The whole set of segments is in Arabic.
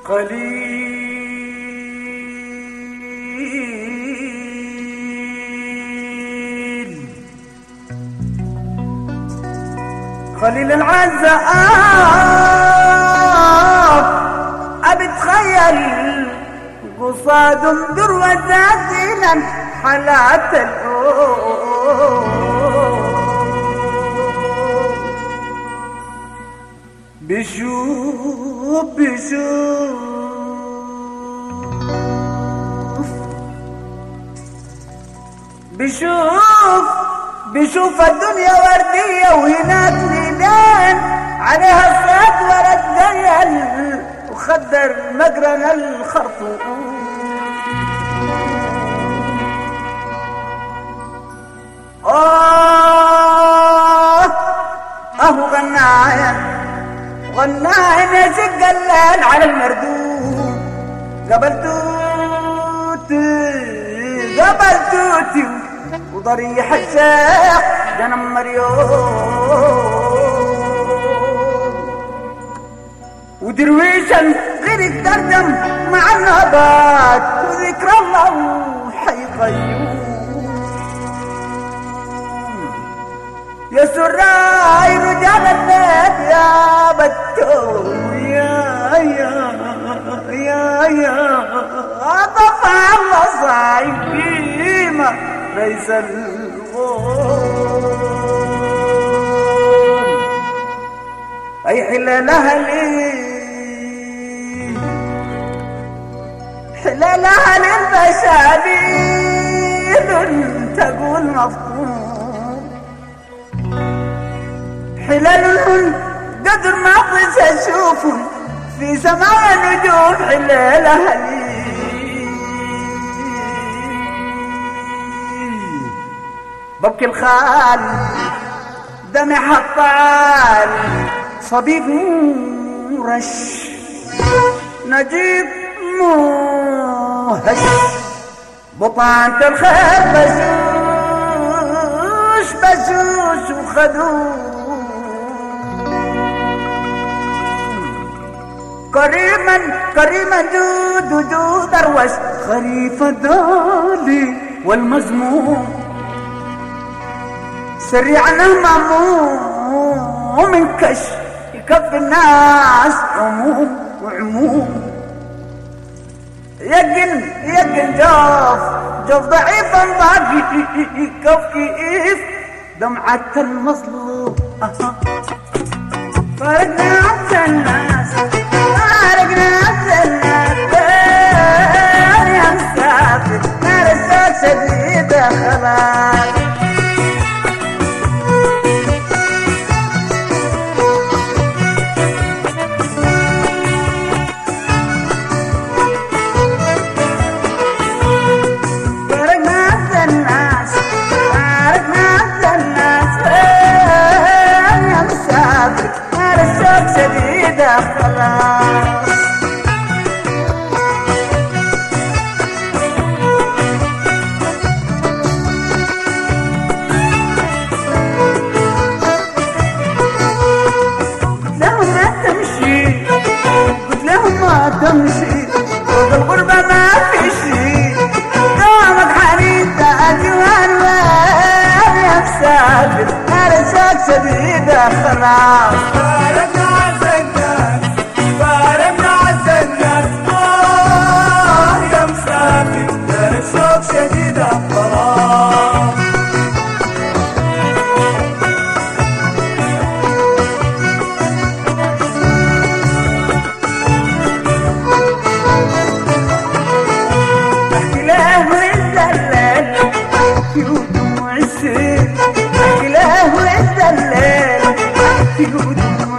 قليل العزاء أبتخيل قصاد ذروة ذاتنا حالات بشوف بشوف الدنيا وردية وهناك ميدان عليها الصيد ورد ديل وخدر مقرن الخرطوم اهو غنايا يزق الليل على المردود قبل توتي وضريح الشيخ جنم مريوم ودرويشا غير تردم مع النهضات وذكر الله حي قيوم يا سراي رجال البيت يا بتو يا طفى الله صايب ليس الغول أي حلال أهلي البشابيل تقول مفهوم حلالهم قدر ما قس أشوفهم في سماء نجوم حلال أهلي ببكي الخال دمي حطال صبيب رش نجيب موهش بطانة الخير بشوش وخدوم كريما جود دروش خريف الدالي والمزموم سريعا ماموم انكش يكفي الناس عموم يقن جوف ضعيفا باقي كيف دمعة المظلوم فارقنا عن الناس يا مسافر نار الساعة شديدة خلاص شديدة خلاص قلت لهم ما تمشي فوق الغربة ما في شي دوامك حنين تأجوان يا مسافر نار الشوق شديدة خلاص شديدة خلاص احكي له الدلال يودم عسير احكي له الدلال يودم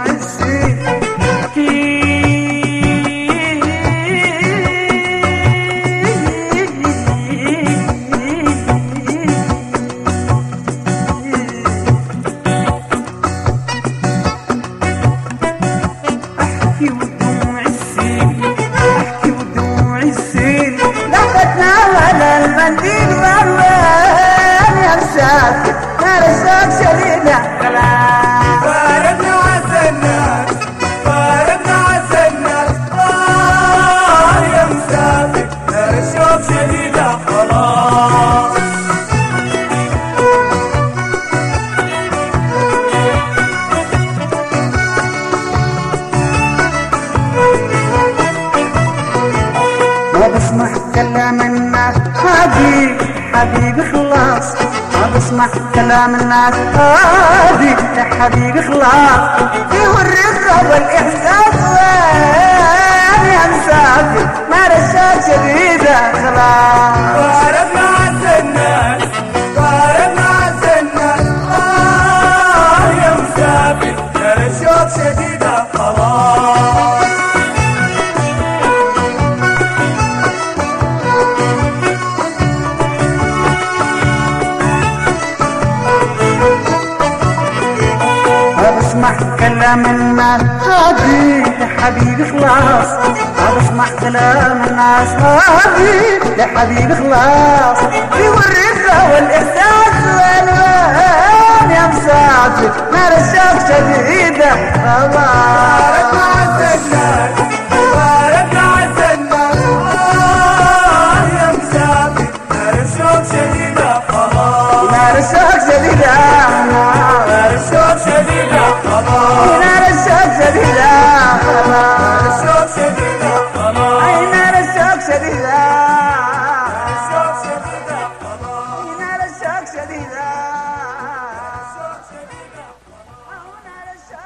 اسمع كلام الناس هادي يا حبيبي خلاص يوري الرضا والاحساس وين يا مسافر ما رشات شديدة خلاص طارت مع الناس طارت مع الناس يا مسافر يا رشات شديدة خلاص اسمع كلام الناس هادي يا حبيبي خلاص اسمع كلام الناس هادي يا حبيبي خلاص يوري